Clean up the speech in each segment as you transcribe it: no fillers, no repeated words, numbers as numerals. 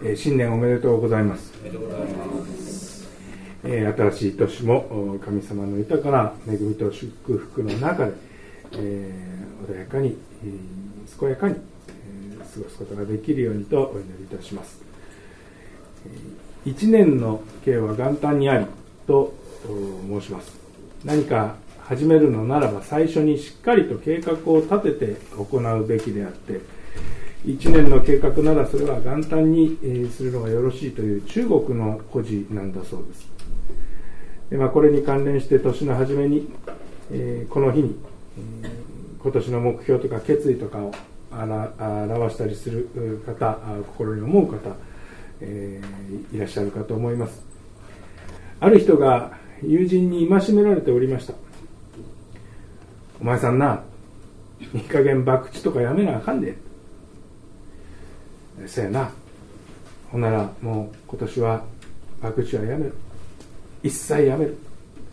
新年おめでとうございます。新しい年も神様の豊かな恵みと祝福の中で、穏やかに、健やかに、過ごすことができるようにとお祈りいたします。一年の計は元旦にありと申します。何か始めるのならば最初にしっかりと計画を立てて行うべきであって、一年の計画ならそれは元旦にするのがよろしいという中国の故事なんだそうです。で、これに関連して年の初めに、この日に、今年の目標とか決意とかを表したりする方、心に思う方、いらっしゃるかと思います。ある人が友人に戒められておりました。お前さんな、いい加減博打とかやめなあかんで。せやな。ほんならもう今年は博打はやめる。一切やめる。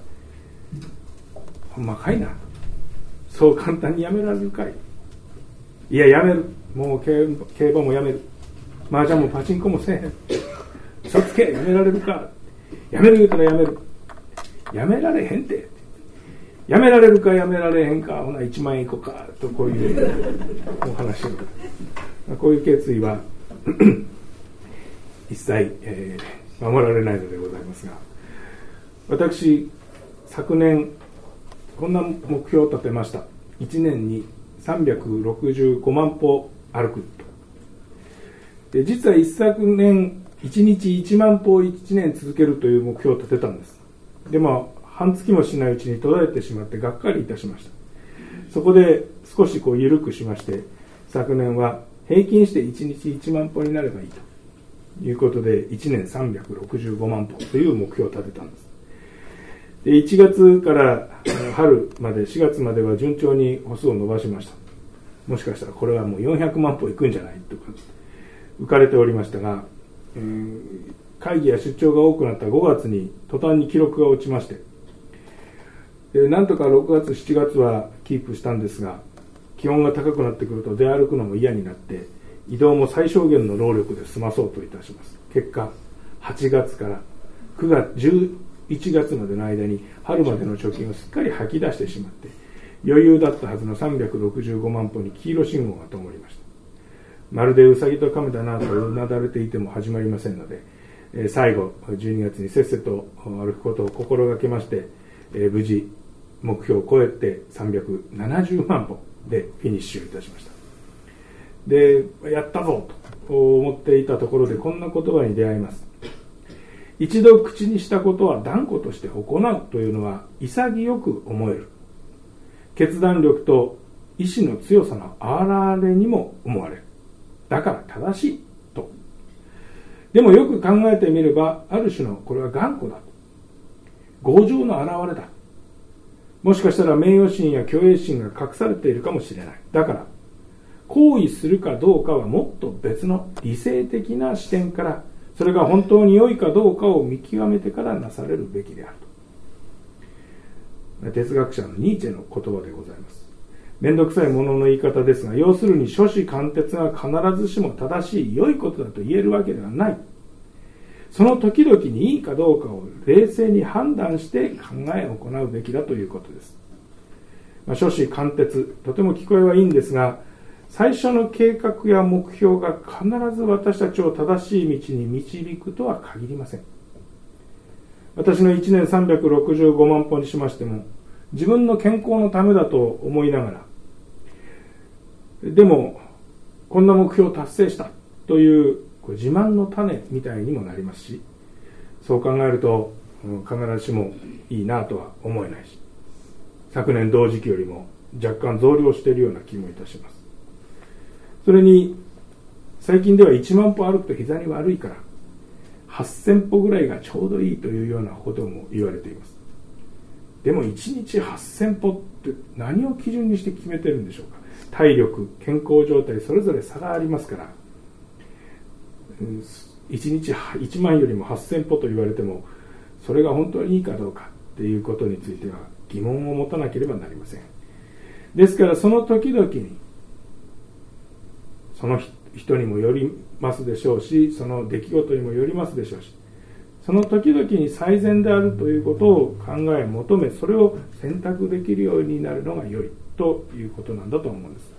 ほんまかいな。そう簡単にやめられるかい。いや、やめる。もう競馬もやめる。麻雀もパチンコもせえへん。嘘つけ、やめられるか。やめる言うたらやめる。やめられへんて。やめられるかやめられへんか。ほな1万円いこうか。とこういうお話を。こういう決意は一切、守られないのでございますが、私昨年こんな目標を立てました。1年に365万歩歩くで、実は一昨年1日1万歩を1年続けるという目標を立てたんです。でも半月もしないうちに途絶えてしまってがっかりいたしました。そこで少し緩くしまして、昨年は平均して1日1万歩になればいいということで、1年365万歩という目標を立てたんです。で、1月から春まで4月までは順調に歩数を伸ばしました。もしかしたらこれはもう400万歩いくんじゃないとか浮かれておりましたが、会議や出張が多くなった5月に途端に記録が落ちまして、なんとか6月7月はキープしたんですが、気温が高くなってくると出歩くのも嫌になって、移動も最小限の労力で済まそうといたします。結果8月から9月11月までの間に春までの貯金をすっかり吐き出してしまって、余裕だったはずの365万歩に黄色信号が灯りました。まるでウサギとカメだなとうなだれていても始まりませんので、最後12月にせっせと歩くことを心がけまして、無事目標を超えて370万歩でフィニッシュいたしました。で、やったぞと思っていたところで、こんな言葉に出会います。一度口にしたことは断固として行うというのは潔く思える。決断力と意志の強さの表れにも思われる。だから正しいと。でもよく考えてみれば、ある種のこれは頑固だ。強情の表れだ。もしかしたら名誉心や虚栄心が隠されているかもしれない。だから行為するかどうかはもっと別の理性的な視点から、それが本当に良いかどうかを見極めてからなされるべきであると。哲学者のニーチェの言葉でございます。めんどくさいものの言い方ですが、要するに諸子貫徹が必ずしも正しい良いことだと言えるわけではない。その時々にいいかどうかを冷静に判断して考えを行うべきだということです。諸子貫徹、とても聞こえはいいんですが、最初の計画や目標が必ず私たちを正しい道に導くとは限りません。私の1年365万歩にしましても、自分の健康のためだと思いながら、でもこんな目標を達成したという自慢の種みたいにもなりますし、そう考えると必ずしもいいなとは思えないし、昨年同時期よりも若干増量しているような気もいたします。それに最近では1万歩歩くと膝に悪いから8000歩ぐらいがちょうどいいというようなことも言われています。でも1日8000歩って何を基準にして決めてるんでしょうか。体力、健康状態それぞれ差がありますから、1日1万よりも8000歩と言われても、それが本当にいいかどうかっていうことについては疑問を持たなければなりません。ですからその時々に人にもよりますでしょうし、その出来事にもよりますでしょうし、その時々に最善であるということを考え求め、それを選択できるようになるのが良いということなんだと思うんです。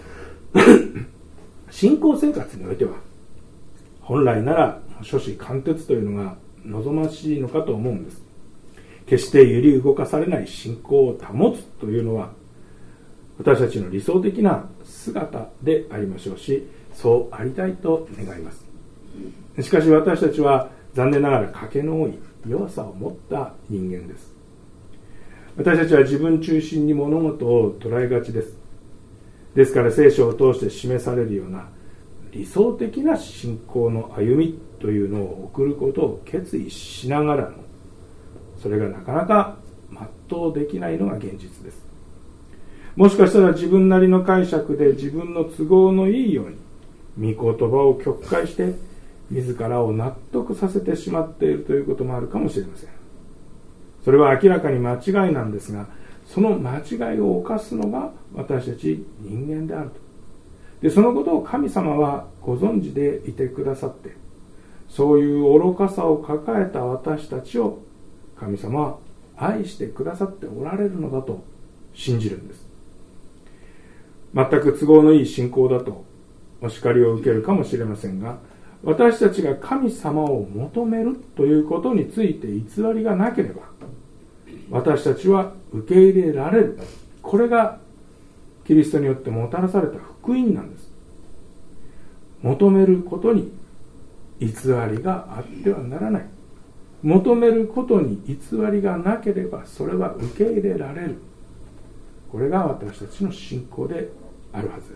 信仰生活においては本来なら初志貫徹というのが望ましいのかと思うんです。決して揺り動かされない信仰を保つというのは私たちの理想的な姿でありましょうし、そうありたいと願います。しかし私たちは残念ながら賭けの多い弱さを持った人間です。私たちは自分中心に物事を捉えがちです。ですから聖書を通して示されるような理想的な信仰の歩みというのを送ることを決意しながらも、それがなかなか全うできないのが現実です。もしかしたら自分なりの解釈で自分の都合のいいように御言葉を曲解して自らを納得させてしまっているということもあるかもしれません。それは明らかに間違いなんですが、その間違いを犯すのが私たち人間であると。で、そのことを神様はご存知でいてくださって、そういう愚かさを抱えた私たちを神様は愛してくださっておられるのだと信じるんです。全く都合のいい信仰だとお叱りを受けるかもしれませんが、私たちが神様を求めるということについて偽りがなければ、私たちは受け入れられる。これがキリストによってもたらされた福音なんです。求めることに偽りがあってはならない。求めることに偽りがなければそれは受け入れられる。これが私たちの信仰であるはずです。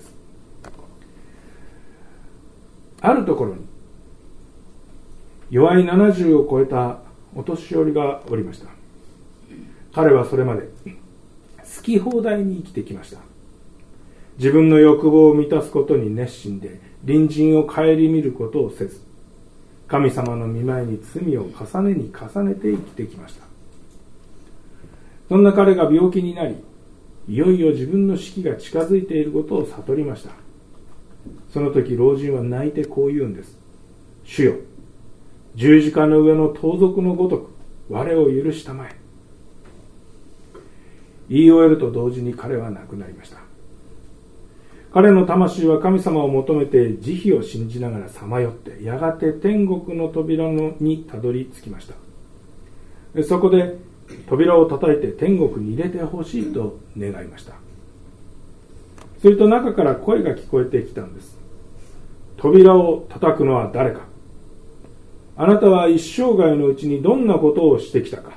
あるところに弱い70を超えたお年寄りがおりました。彼はそれまで好き放題に生きてきました。自分の欲望を満たすことに熱心で、隣人を顧みることをせず、神様の御前に罪を重ねに重ねて生きてきました。そんな彼が病気になり、いよいよ自分の死期が近づいていることを悟りました。その時老人は泣いてこう言うんです。主よ、十字架の上の盗賊のごとく我を許したまえ。言い終えると同時に彼は亡くなりました。彼の魂は神様を求めて慈悲を信じながらさまよって、やがて天国の扉にたどり着きました。そこで扉を叩いて天国に入れてほしいと願いました。すると中から声が聞こえてきたんです。扉を叩くのは誰か。あなたは一生涯のうちにどんなことをしてきたか。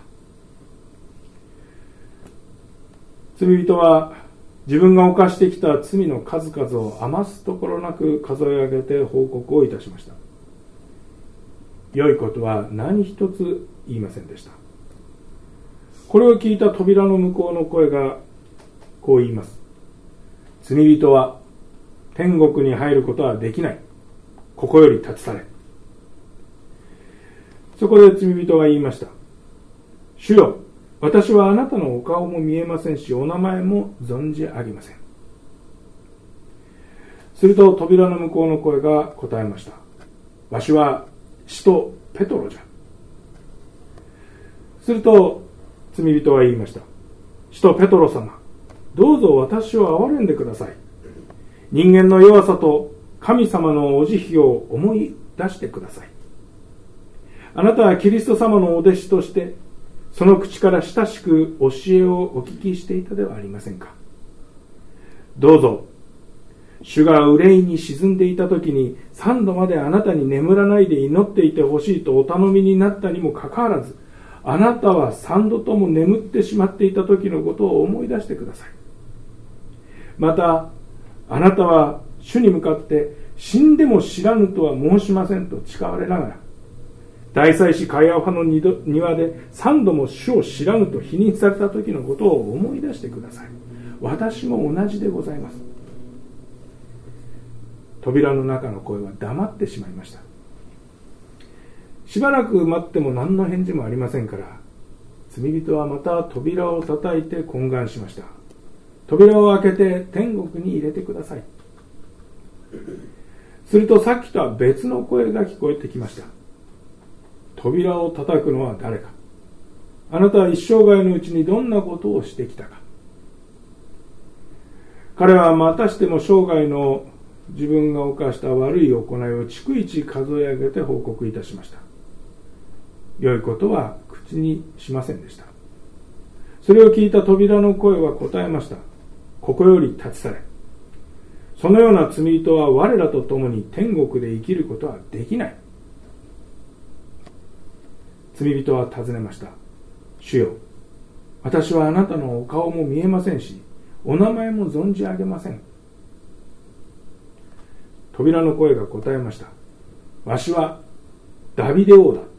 罪人は自分が犯してきた罪の数々を余すところなく数え上げて報告をいたしました。良いことは何一つ言いませんでした。これを聞いた扉の向こうの声がこう言います。罪人は天国に入ることはできない。ここより立ち去れ。そこで罪人は言いました。主よ、私はあなたのお顔も見えませんし、お名前も存じありません。すると扉の向こうの声が答えました。わしは使徒ペトロじゃ。すると罪人は言いました。使徒ペトロ様、どうぞ私を憐れんでください。人間の弱さと神様のお慈悲を思い出してください。あなたはキリスト様のお弟子としてその口から親しく教えをお聞きしていたではありませんか。どうぞ主が憂いに沈んでいた時に3度まであなたに眠らないで祈っていてほしいとお頼みになったにもかかわらず、あなたは3度とも眠ってしまっていた時のことを思い出してください。またあなたは主に向かって死んでも知らぬとは申しませんと誓われながら、大祭司カイアファの庭で3度も主を知らぬと否認された時のことを思い出してください。私も同じでございます。扉の中の声は黙ってしまいました。しばらく待っても何の返事もありませんから、罪人はまた扉を叩いて懇願しました。扉を開けて天国に入れてください。 するとさっきとは別の声が聞こえてきました。扉を叩くのは誰か。あなたは一生涯のうちにどんなことをしてきたか。彼はまたしても生涯の自分が犯した悪い行いを逐一数え上げて報告いたしました。良いことは口にしませんでした。それを聞いた扉の声は答えました。ここより立ち去れ。そのような罪人は我らと共に天国で生きることはできない。罪人は尋ねました。主よ、私はあなたのお顔も見えませんし、お名前も存じ上げません。扉の声が答えました。わしはダビデ王だ。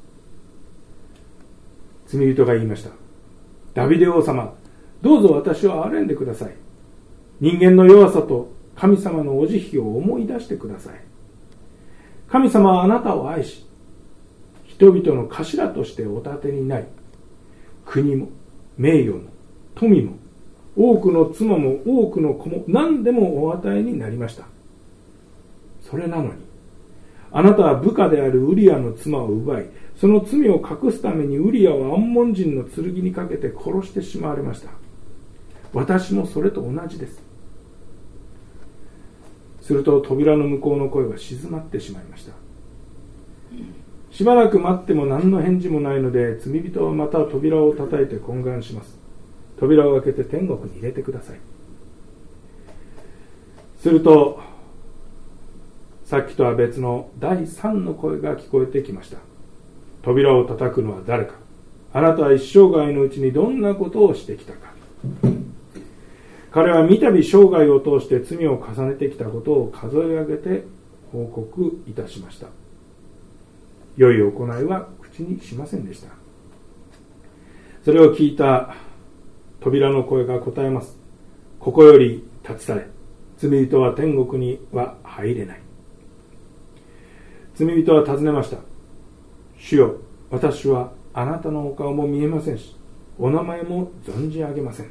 罪人が言いました。ダビデ王様、どうぞ私を憐れんでください。人間の弱さと神様のお慈悲を思い出してください。神様はあなたを愛し、人々の頭としてお立てになり、国も名誉も富も多くの妻も多くの子も何でもお与えになりました。それなのに、あなたは部下であるウリアの妻を奪い、その罪を隠すためにウリアをアンモン人の剣にかけて殺してしまわれました。私もそれと同じです。すると扉の向こうの声は静まってしまいました。しばらく待っても何の返事もないので、罪人はまた扉を叩いて懇願します。扉を開けて天国に入れてください。するとさっきとは別の第三の声が聞こえてきました。扉を叩くのは誰か。あなたは一生涯のうちにどんなことをしてきたか。彼は三度生涯を通して罪を重ねてきたことを数え上げて報告いたしました。良い行いは口にしませんでした。それを聞いた扉の声が答えます。ここより立ち去れ。罪人は天国には入れない。罪人は尋ねました。主よ、私はあなたのお顔も見えませんし、お名前も存じ上げません。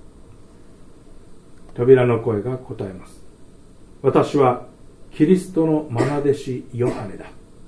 扉の声が答えます。私はキリストの愛弟子ヨハネだ。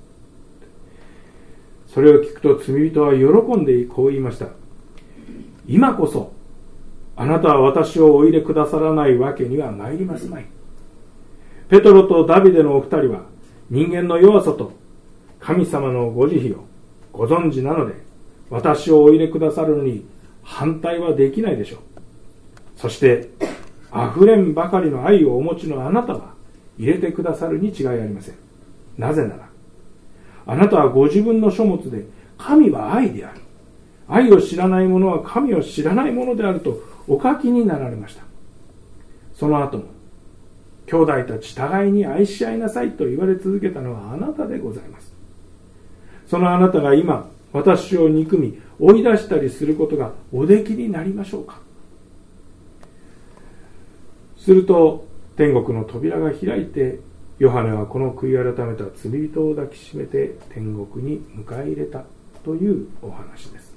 それを聞くと罪人は喜んでこう言いました。今こそあなたは私をお入れくださらないわけには参りますまい。ペトロとダビデのお二人は人間の弱さと神様のご慈悲をご存知なので、私をお入れくださるのに反対はできないでしょう。そして溢れんばかりの愛をお持ちのあなたは入れてくださるに違いありません。なぜならあなたはご自分の書物で神は愛である、愛を知らない者は神を知らない者であるとお書きになられました。その後も兄弟たち互いに愛し合いなさいと言われ続けたのはあなたでございます。そのあなたが今私を憎み追い出したりすることがおできになりましょうか。すると天国の扉が開いて、ヨハネはこの悔い改めた罪人を抱きしめて天国に迎え入れたというお話です。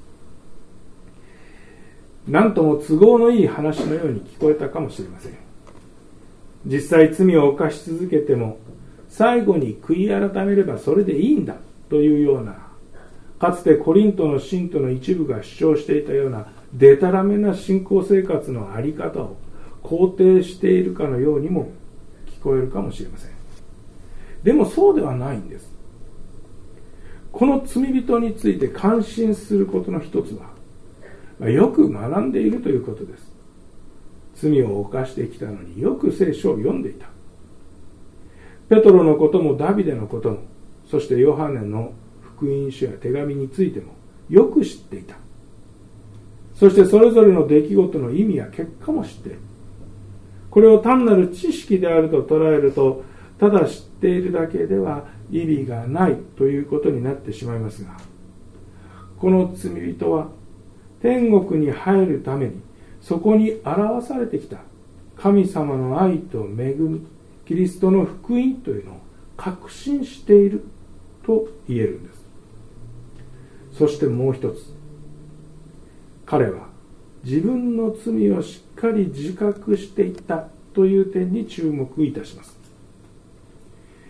なんとも都合のいい話のように聞こえたかもしれません。実際罪を犯し続けても最後に悔い改めればそれでいいんだというような、かつてコリントの信徒の一部が主張していたようなデタラメな信仰生活のあり方を肯定しているかのようにも聞こえるかもしれません。でもそうではないんです。この罪人について感心することの一つは、よく学んでいるということです。罪を犯してきたのによく聖書を読んでいた。ペトロのこともダビデのことも、そしてヨハネの福音書や手紙についてもよく知っていた。そしてそれぞれの出来事の意味や結果も知っている。これを単なる知識であると捉えると、ただ知っているだけでは意味がないということになってしまいますが、この罪人は天国に入るためにそこに表されてきた神様の愛と恵み、キリストの福音というのを確信していると言えるんです。そしてもう一つ、彼は自分の罪をしっかり自覚していったという点に注目いたします。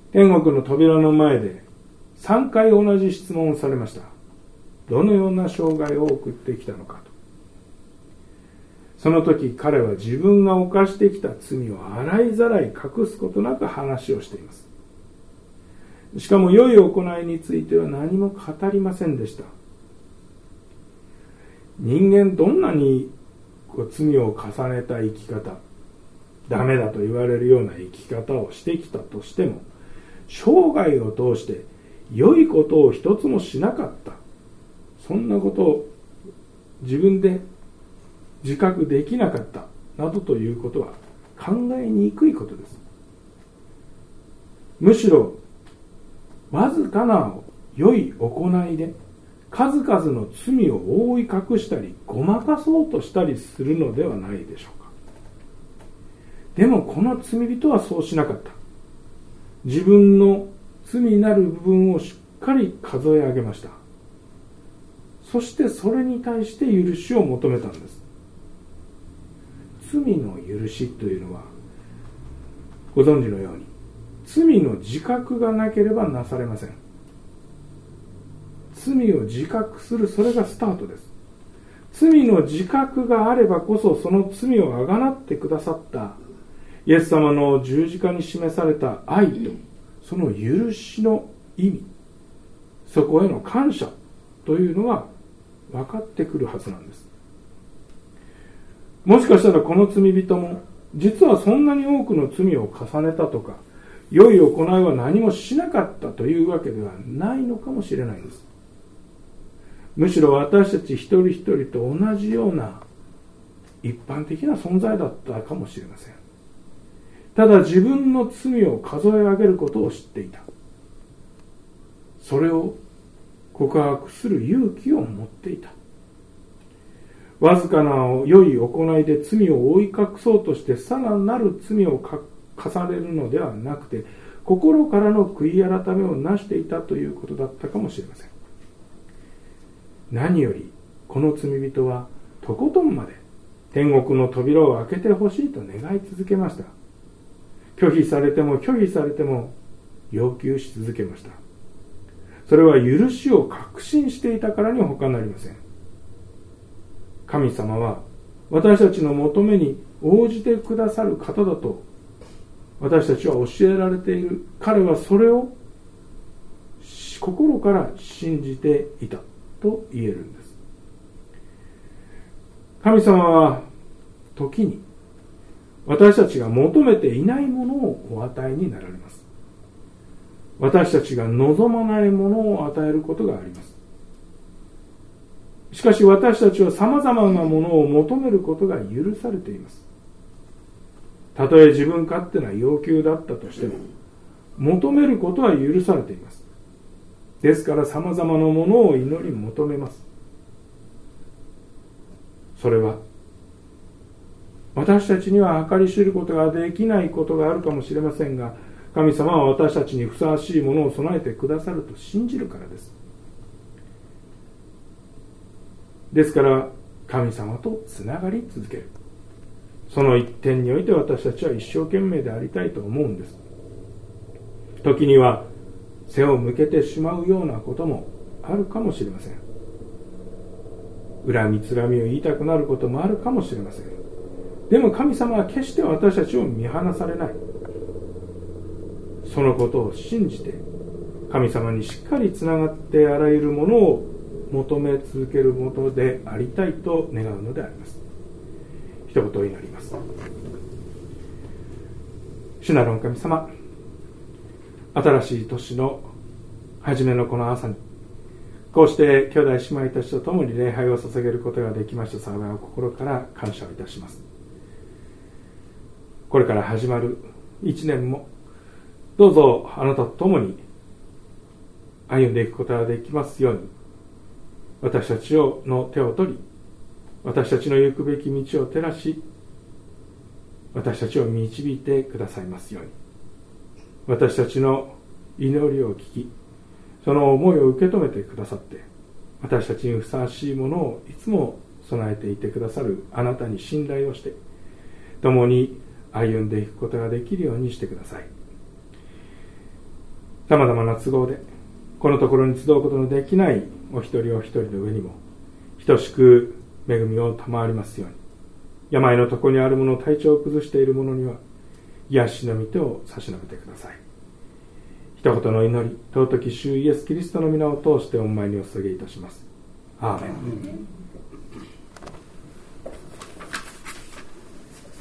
天国の扉の前で3回同じ質問をされました。どのような生涯を送ってきたのかと。その時彼は自分が犯してきた罪を洗いざらい隠すことなく話をしています。しかも良い行いについては何も語りませんでした。人間どんなに罪を重ねた生き方、ダメだと言われるような生き方をしてきたとしても、生涯を通して良いことを一つもしなかった、そんなことを自分で自覚できなかったなどということは考えにくいことです。むしろわずかな良い行いで数々の罪を覆い隠したりごまかそうとしたりするのではないでしょうか。でもこの罪人はそうしなかった。自分の罪なる部分をしっかり数え上げました。そしてそれに対して許しを求めたんです。罪の許しというのはご存知のように罪の自覚がなければなされません。罪を自覚する、それがスタートです。罪の自覚があればこそその罪をあがなってくださったイエス様の十字架に示された愛とその許しの意味、そこへの感謝というのが分かってくるはずなんです。もしかしたらこの罪人も実はそんなに多くの罪を重ねたとか良い行いは何もしなかったというわけではないのかもしれないんです。むしろ私たち一人一人と同じような一般的な存在だったかもしれません。ただ自分の罪を数え上げることを知っていた。それを告白する勇気を持っていた。わずかな良い行いで罪を覆い隠そうとしてさらなる罪を重ねるのではなくて、心からの悔い改めをなしていたということだったかもしれません。何よりこの罪人はとことんまで天国の扉を開けてほしいと願い続けました。拒否されても拒否されても要求し続けました。それは許しを確信していたからに他なりません。神様は私たちの求めに応じてくださる方だと私たちは教えられている。彼はそれを心から信じていたと言えるんです。神様は時に私たちが求めていないものをお与えになられます。私たちが望まないものを与えることがあります。しかし私たちは様々なものを求めることが許されています。たとえ自分勝手な要求だったとしても求めることは許されています。ですから様々なものを祈り求めます。それは私たちには計り知ることができないことがあるかもしれませんが、神様は私たちにふさわしいものを備えてくださると信じるからです。ですから神様とつながり続ける、その一点において私たちは一生懸命でありたいと思うんです。時には背を向けてしまうようなこともあるかもしれません。恨みつらみを言いたくなることもあるかもしれません。でも神様は決して私たちを見放されない。そのことを信じて神様にしっかりつながってあらゆるものを求め続けるものでありたいと願うのであります。一言祈ります。主なる御神様、新しい年の初めのこの朝にこうして兄弟姉妹たちと共に礼拝を捧げることができました幸いを心から感謝をいたします。これから始まる一年もどうぞあなたと共に歩んでいくことができますように、私たちの手を取り、私たちの行くべき道を照らし、私たちを導いてくださいますように。私たちの祈りを聞き、その思いを受け止めてくださって、私たちにふさわしいものをいつも備えていてくださるあなたに信頼をして、共に歩んでいくことができるようにしてください。 さまざまな都合でこのところに集うことのできないお一人お一人の上にも等しく恵みを賜りますように、病の床にある者、体調を崩している者には癒しの御手を差し伸べてください。一言の祈り、尊き主イエスキリストの皆を通してお前にお捧げいたします。アーメン。